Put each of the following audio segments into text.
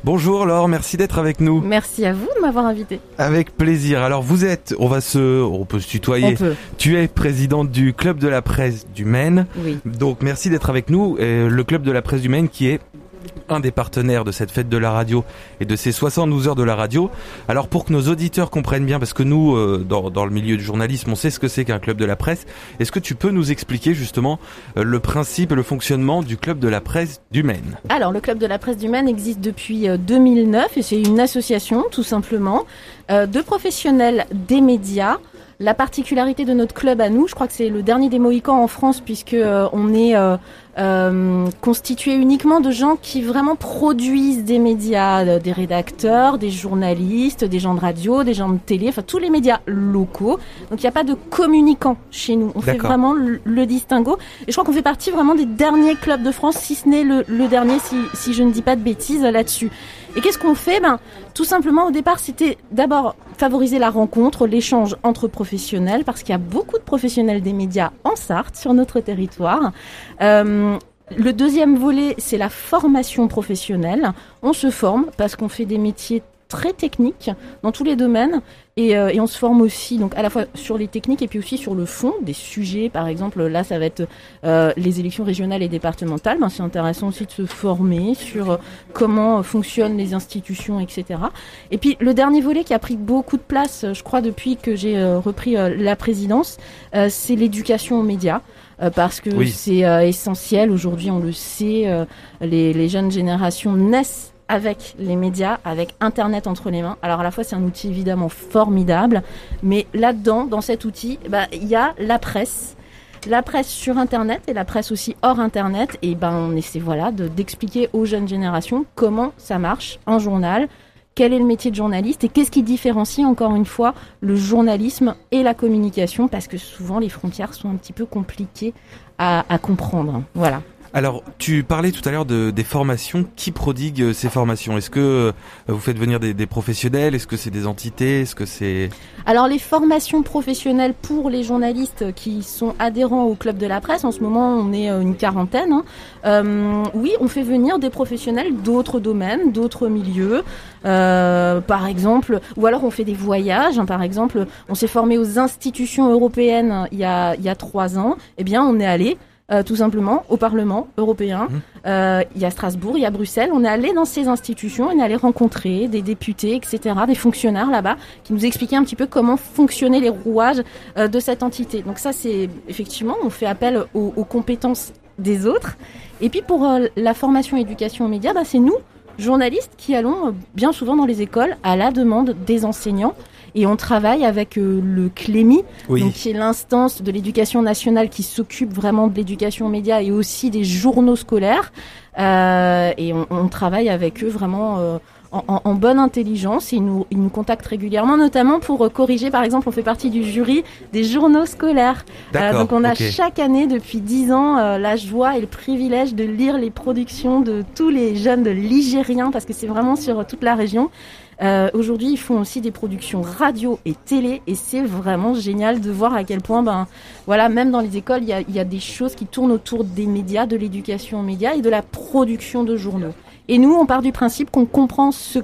Bonjour Laure, merci d'être avec nous. Merci à vous de m'avoir invité. Avec plaisir. Alors vous êtes, on peut se tutoyer. On peut. Tu es présidente du Club de la Presse du Maine. Oui. Donc merci d'être avec nous. Le Club de la Presse du Maine qui est un des partenaires de cette fête de la radio et de ces 72 heures de la radio. Alors pour que nos auditeurs comprennent bien, parce que nous, dans le milieu du journalisme, on sait ce que c'est qu'un club de la presse, est-ce que tu peux nous expliquer justement le principe et le fonctionnement du Club de la Presse du Maine ? Alors le Club de la Presse du Maine existe depuis 2009 et c'est une association tout simplement de professionnels des médias. La particularité de notre club à nous, je crois que c'est le dernier des Mohicans en France puisque on est constitué uniquement de gens qui vraiment produisent des médias, des rédacteurs, des journalistes, des gens de radio, des gens de télé, enfin tous les médias locaux. Donc il n'y a pas de communicants chez nous. On fait vraiment le distinguo. Et je crois qu'on fait partie vraiment des derniers clubs de France, si ce n'est le dernier, si je ne dis pas de bêtises là-dessus. Et qu'est-ce qu'on fait ? Tout simplement, au départ, c'était d'abord favoriser la rencontre, l'échange entre professionnels, parce qu'il y a beaucoup de professionnels des médias en Sarthe, sur notre territoire. Le deuxième volet, c'est la formation professionnelle. On se forme parce qu'on fait des métiers très techniques dans tous les domaines et on se forme aussi donc à la fois sur les techniques et puis aussi sur le fond des sujets. Par exemple, là, ça va être les élections régionales et départementales. C'est intéressant aussi de se former sur comment fonctionnent les institutions, etc. Et puis le dernier volet qui a pris beaucoup de place, je crois, depuis que j'ai repris la présidence, c'est l'éducation aux médias. Parce que c'est essentiel. Aujourd'hui, on le sait, les jeunes générations naissent avec les médias, avec Internet entre les mains. Alors à la fois, c'est un outil évidemment formidable, mais là-dedans, dans cet outil, il y a la presse sur Internet et la presse aussi hors Internet. Et on essaie d'expliquer aux jeunes générations comment ça marche, un journal, quel est le métier de journaliste et qu'est-ce qui différencie encore une fois le journalisme et la communication, parce que souvent les frontières sont un petit peu compliquées à comprendre. Voilà. Alors, tu parlais tout à l'heure des formations. Qui prodigue ces formations ? Est-ce que vous faites venir des professionnels ? Est-ce que c'est des entités ? Est-ce que c'est... Alors, les formations professionnelles pour les journalistes qui sont adhérents au Club de la Presse, en ce moment, on est une quarantaine. Oui, on fait venir des professionnels d'autres domaines, d'autres milieux. Par exemple, ou alors on fait des voyages. Par exemple, on s'est formé aux institutions européennes il y a 3 ans. Eh bien, on est allé tout simplement au Parlement européen. Il y a Strasbourg, il y a Bruxelles. On est allé dans ces institutions, on est allé rencontrer des députés, etc., des fonctionnaires là-bas qui nous expliquaient un petit peu comment fonctionnaient les rouages de cette entité. Donc ça, c'est effectivement, on fait appel aux compétences des autres. Et puis pour la formation éducation aux médias, c'est nous, journalistes, qui allons bien souvent dans les écoles à la demande des enseignants. Et on travaille avec le CLEMI, donc qui est l'instance de l'éducation nationale qui s'occupe vraiment de l'éducation aux médias et aussi des journaux scolaires. Et on travaille avec eux vraiment en bonne intelligence. Ils nous contactent régulièrement, notamment pour corriger. Par exemple, on fait partie du jury des journaux scolaires. Donc on a chaque année, depuis 10 ans, la joie et le privilège de lire les productions de tous les jeunes de l'Igérien, parce que c'est vraiment sur toute la région. Aujourd'hui, ils font aussi des productions radio et télé, et c'est vraiment génial de voir à quel point, même dans les écoles, il y a des choses qui tournent autour des médias, de l'éducation aux médias et de la production de journaux. Et nous, on part du principe qu'on comprend ce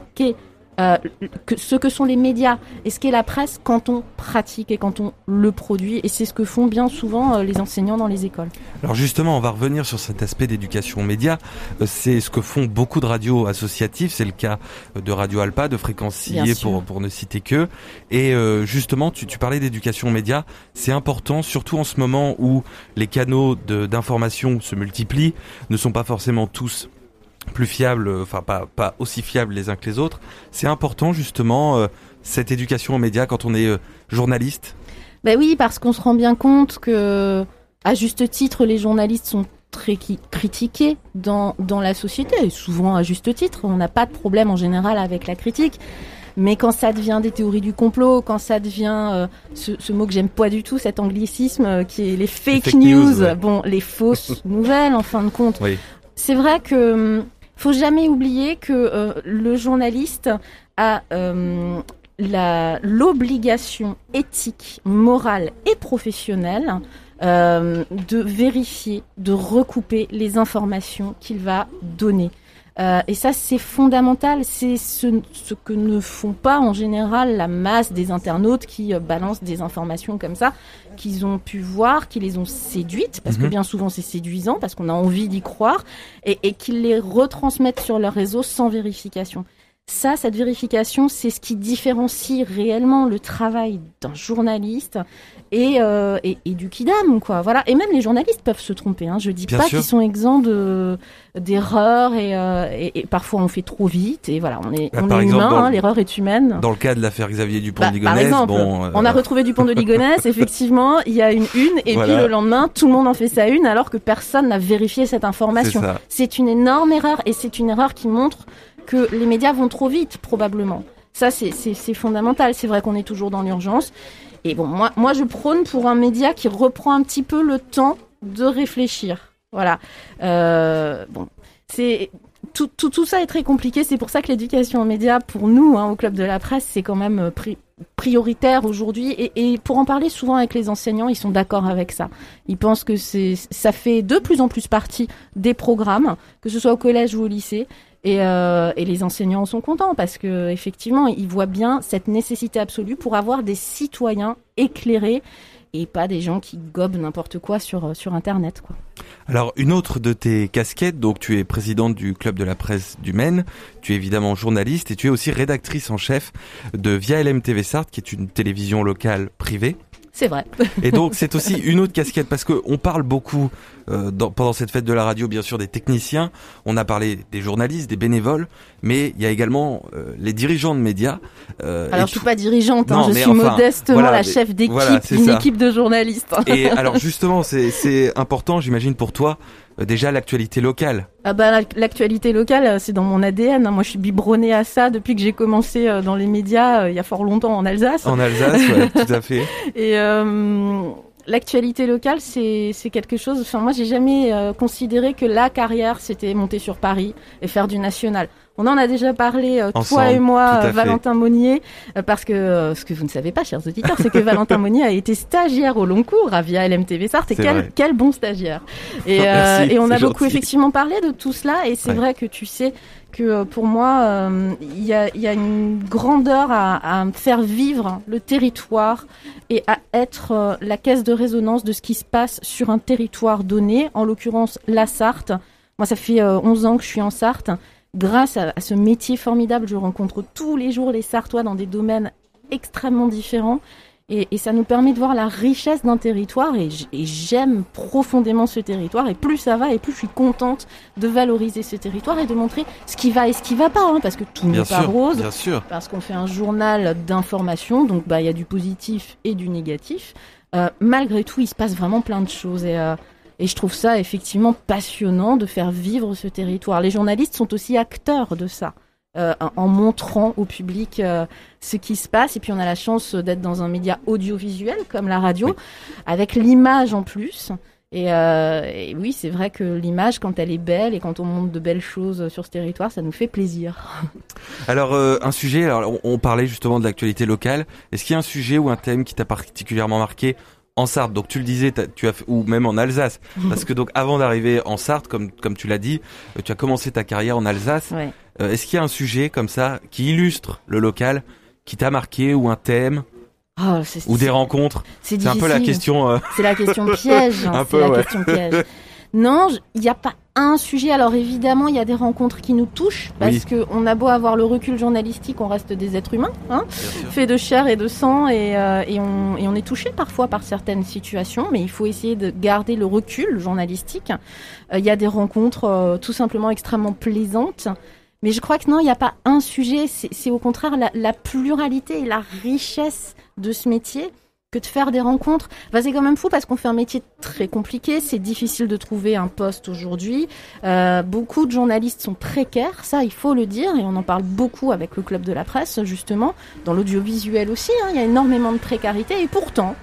que sont les médias et ce qu'est la presse quand on pratique et quand on le produit, et c'est ce que font bien souvent les enseignants dans les écoles. Alors justement, on va revenir sur cet aspect d'éducation aux médias. C'est ce que font beaucoup de radios associatives, c'est le cas de Radio Alpa, de Fréquence Sillé pour ne citer que. Et justement, tu parlais d'éducation aux médias, c'est important, surtout en ce moment où les canaux d'information se multiplient, ne sont pas forcément tous plus fiables, pas aussi fiables les uns que les autres. C'est important justement cette éducation aux médias quand on est journaliste. Oui, parce qu'on se rend bien compte que, à juste titre, les journalistes sont très critiqués dans la société, et souvent à juste titre. On n'a pas de problème en général avec la critique. Mais quand ça devient des théories du complot, quand ça devient ce mot que j'aime pas du tout, cet anglicisme qui est les fake news, les fausses nouvelles en fin de compte. Oui. C'est vrai que faut jamais oublier que le journaliste a l'obligation éthique, morale et professionnelle de vérifier, de recouper les informations qu'il va donner. Et ça, c'est fondamental. C'est ce que ne font pas en général la masse des internautes qui balancent des informations comme ça, qu'ils ont pu voir, qui les ont séduites, parce que bien souvent c'est séduisant, parce qu'on a envie d'y croire, et qu'ils les retransmettent sur leur réseau sans vérification. Ça, cette vérification, c'est ce qui différencie réellement le travail d'un journaliste et du kidam, quoi. Voilà. Et même les journalistes peuvent se tromper, hein. Je dis pas qu'ils sont exempts d'erreurs et parfois on fait trop vite et voilà, on est humain, l'erreur est humaine. Dans le cas de l'affaire Xavier Dupont de Ligonnès, par exemple, on a retrouvé Dupont de Ligonnès, effectivement, il y a une et puis le lendemain, tout le monde en fait sa une alors que personne n'a vérifié cette information. C'est une énorme erreur et c'est une erreur qui montre que les médias vont trop vite, probablement. Ça, c'est fondamental. C'est vrai qu'on est toujours dans l'urgence. Et bon, moi, je prône pour un média qui reprend un petit peu le temps de réfléchir. Voilà. Bon, c'est tout ça est très compliqué. C'est pour ça que l'éducation aux médias, pour nous, au Club de la Presse, c'est quand même prioritaire aujourd'hui. Et pour en parler souvent avec les enseignants, ils sont d'accord avec ça. Ils pensent que ça fait de plus en plus partie des programmes, que ce soit au collège ou au lycée. Et les enseignants sont contents parce que effectivement, ils voient bien cette nécessité absolue pour avoir des citoyens éclairés et pas des gens qui gobent n'importe quoi sur Internet, quoi. Alors, une autre de tes casquettes, donc tu es présidente du Club de la Presse du Maine, tu es évidemment journaliste et tu es aussi rédactrice en chef de Via LM TV Sarthe, qui est une télévision locale privée. C'est vrai. Et donc, c'est aussi une autre casquette parce que on parle beaucoup pendant cette fête de la radio, bien sûr, des techniciens. On a parlé des journalistes, des bénévoles, mais il y a également les dirigeants de médias. Alors, je suis pas dirigeante, je suis modestement la chef d'équipe d'une équipe de journalistes. Et alors, justement, c'est important, j'imagine, pour toi. Déjà, l'actualité locale. L'actualité locale, c'est dans mon ADN. Moi, je suis biberonnée à ça depuis que j'ai commencé dans les médias il y a fort longtemps en Alsace. En Alsace, ouais, tout à fait. Et l'actualité locale, c'est quelque chose. Enfin, moi, j'ai jamais considéré que la carrière, c'était monter sur Paris et faire du national. On en a déjà parlé, toi et moi, Valentin Monnier, parce que ce que vous ne savez pas, chers auditeurs, c'est que Valentin Monnier a été stagiaire au long cours à Via LM TV Sarthe, et quel bon stagiaire. Et, merci, et on a gentil. beaucoup effectivement parlé de tout cela, et c'est vrai que tu sais que pour moi, il y a une grandeur à faire vivre le territoire et à être la caisse de résonance de ce qui se passe sur un territoire donné, en l'occurrence la Sarthe. Moi, ça fait 11 ans que je suis en Sarthe. Grâce à ce métier formidable, je rencontre tous les jours les Sartois dans des domaines extrêmement différents. Et ça nous permet de voir la richesse d'un territoire. Et j'aime profondément ce territoire. Et plus ça va, et plus je suis contente de valoriser ce territoire et de montrer ce qui va et ce qui va pas. Parce que tout n'est pas rose. Bien sûr. Parce qu'on fait un journal d'information. Donc, il y a du positif et du négatif. Malgré tout, il se passe vraiment plein de choses. Et je trouve ça effectivement passionnant de faire vivre ce territoire. Les journalistes sont aussi acteurs de ça, en montrant au public ce qui se passe. Et puis on a la chance d'être dans un média audiovisuel comme la radio, avec l'image en plus. Et oui, c'est vrai que l'image, quand elle est belle et quand on montre de belles choses sur ce territoire, ça nous fait plaisir. Alors, un sujet, on parlait justement de l'actualité locale. Est-ce qu'il y a un sujet ou un thème qui t'a particulièrement marqué en Sarthe? Donc tu le disais, ou même en Alsace, parce que donc avant d'arriver en Sarthe, comme tu l'as dit, tu as commencé ta carrière en Alsace. Ouais. Est-ce qu'il y a un sujet comme ça qui illustre le local, qui t'a marqué, ou un thème, ou des rencontres? C'est un peu la question. C'est la question piège. Question piège. Non, il n'y a pas un sujet. Alors évidemment, il y a des rencontres qui nous touchent parce que on a beau avoir le recul journalistique, on reste des êtres humains, faits de chair et de sang, et on est touché parfois par certaines situations, mais il faut essayer de garder le recul journalistique. Il y a des rencontres tout simplement extrêmement plaisantes. Mais je crois que non, il n'y a pas un sujet. C'est au contraire la pluralité et la richesse de ce métier que de faire des rencontres. C'est quand même fou parce qu'on fait un métier très compliqué. C'est difficile de trouver un poste aujourd'hui. Beaucoup de journalistes sont précaires, ça il faut le dire, et on en parle beaucoup avec le Club de la Presse justement. Dans l'audiovisuel aussi, il y a énormément de précarité. Et pourtant,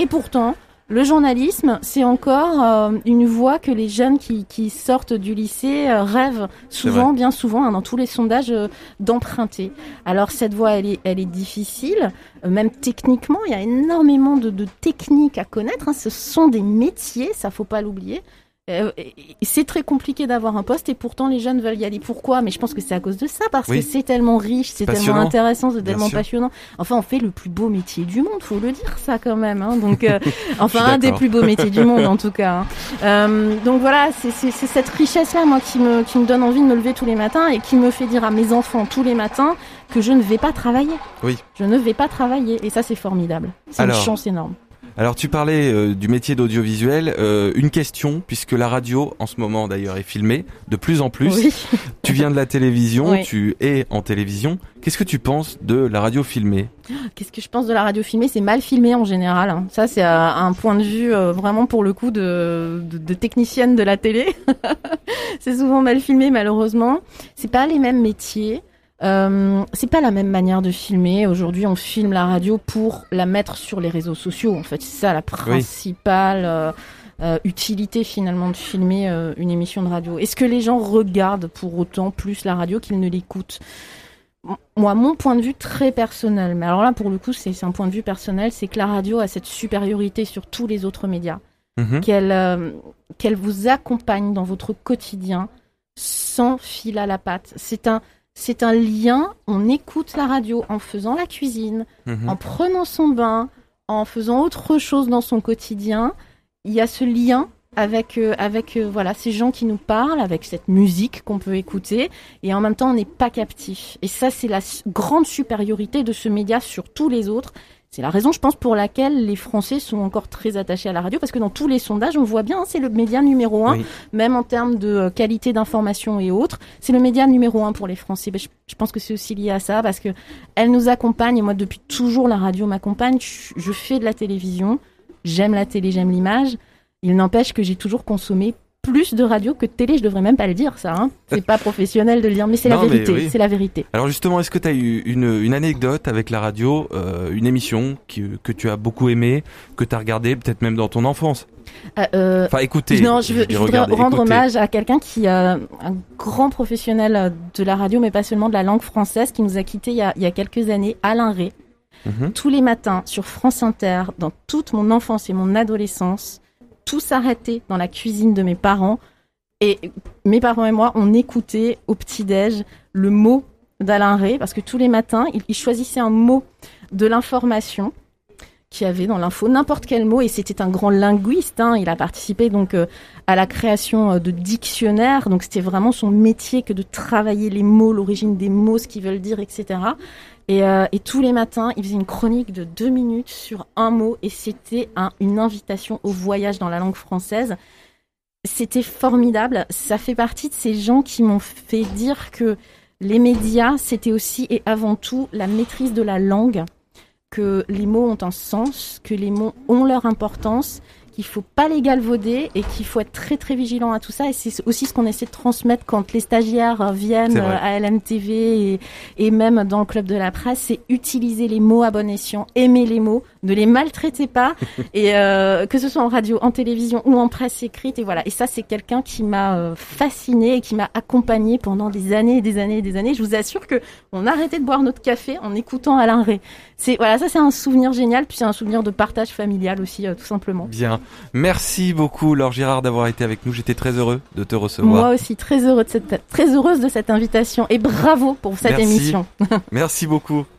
le journalisme, c'est encore une voie que les jeunes qui sortent du lycée rêvent souvent, bien souvent, dans tous les sondages, d'emprunter. Alors cette voie, elle est difficile, même techniquement, il y a énormément de techniques à connaître. Ce sont des métiers, ça faut pas l'oublier. C'est très compliqué d'avoir un poste et pourtant les jeunes veulent y aller. Pourquoi ? Mais je pense que c'est à cause de ça, parce que c'est tellement riche, c'est tellement intéressant, c'est tellement passionnant. Enfin, on fait le plus beau métier du monde, faut le dire ça quand même. Hein. Donc, enfin, un des plus beaux métiers du monde en tout cas. Hein. Donc voilà, c'est cette richesse-là, moi, qui me donne envie de me lever tous les matins et qui me fait dire à mes enfants tous les matins que je ne vais pas travailler. Oui. Je ne vais pas travailler et ça, c'est formidable. C'est une chance énorme. Alors tu parlais du métier d'audiovisuel, une question, puisque la radio en ce moment d'ailleurs est filmée de plus en plus. Oui. Tu viens de la télévision, tu es en télévision. Qu'est-ce que tu penses de la radio filmée ? Qu'est-ce que je pense de la radio filmée ? C'est mal filmé en général. Hein. Ça c'est un point de vue vraiment pour le coup de technicienne de la télé. C'est souvent mal filmé malheureusement. C'est pas les mêmes métiers. C'est pas la même manière de filmer. Aujourd'hui, on filme la radio pour la mettre sur les réseaux sociaux. En fait, c'est ça la principale utilité finalement de filmer une émission de radio. Est-ce que les gens regardent pour autant plus la radio qu'ils ne l'écoutent ? Moi, mon point de vue très personnel, mais alors là, pour le coup, c'est un point de vue personnel, c'est que la radio a cette supériorité sur tous les autres médias, qu'elle vous accompagne dans votre quotidien sans fil à la patte. C'est un lien, on écoute la radio en faisant la cuisine, en prenant son bain, en faisant autre chose dans son quotidien. Il y a ce lien avec ces gens qui nous parlent, avec cette musique qu'on peut écouter, et en même temps on n'est pas captif. Et ça, c'est la grande supériorité de ce média sur tous les autres. C'est la raison, je pense, pour laquelle les Français sont encore très attachés à la radio, parce que dans tous les sondages, on voit bien, c'est le média numéro 1, même en termes de qualité d'information et autres. C'est le média numéro 1 pour les Français. Je pense que c'est aussi lié à ça, parce que elle nous accompagne, et moi, depuis toujours, la radio m'accompagne. Je fais de la télévision, j'aime la télé, j'aime l'image. Il n'empêche que j'ai toujours consommé plus de radio que de télé, je devrais même pas le dire ça, hein. C'est pas professionnel de le dire, mais c'est la vérité, c'est la vérité. Alors justement, est-ce que tu as eu une anecdote avec la radio, une émission que tu as beaucoup aimée, que tu as regardée peut-être même dans ton enfance? Enfin, écoutez. Non, je voudrais rendre hommage à quelqu'un qui un grand professionnel de la radio, mais pas seulement de la langue française, qui nous a quittés il y a quelques années, Alain Rey. Tous les matins sur France Inter, dans toute mon enfance et mon adolescence, tout s'arrêtait dans la cuisine de mes parents. Et mes parents et moi, on écoutait au petit-déj le mot d'Alain Rey, parce que tous les matins, il choisissait un mot de l'information qu'il y avait dans l'info, n'importe quel mot, et c'était un grand linguiste, hein. Il a participé donc à la création de dictionnaires, donc c'était vraiment son métier que de travailler les mots, l'origine des mots, ce qu'ils veulent dire, etc. Et tous les matins, il faisait une chronique de 2 minutes sur un mot, et c'était une invitation au voyage dans la langue française. C'était formidable. Ça fait partie de ces gens qui m'ont fait dire que les médias, c'était aussi et avant tout la maîtrise de la langue, que les mots ont un sens, que les mots ont leur importance, qu'il faut pas les galvauder et qu'il faut être très très vigilant à tout ça. Et c'est aussi ce qu'on essaie de transmettre quand les stagiaires viennent à LMTV et même dans le club de la presse, c'est utiliser les mots à bon escient, aimer les mots, ne les maltraitez pas, et que ce soit en radio, en télévision ou en presse écrite. Et voilà. Et ça, c'est quelqu'un qui m'a fascinée et qui m'a accompagnée pendant des années et des années et des années. Je vous assure que on a arrêté de boire notre café en écoutant Alain Rey. Ça c'est un souvenir génial, puis c'est un souvenir de partage familial aussi, tout simplement. Bien. Merci beaucoup Laure Girard d'avoir été avec nous. J'étais très heureux de te recevoir. Moi aussi, très heureuse de cette invitation, et bravo pour cette émission. Merci beaucoup.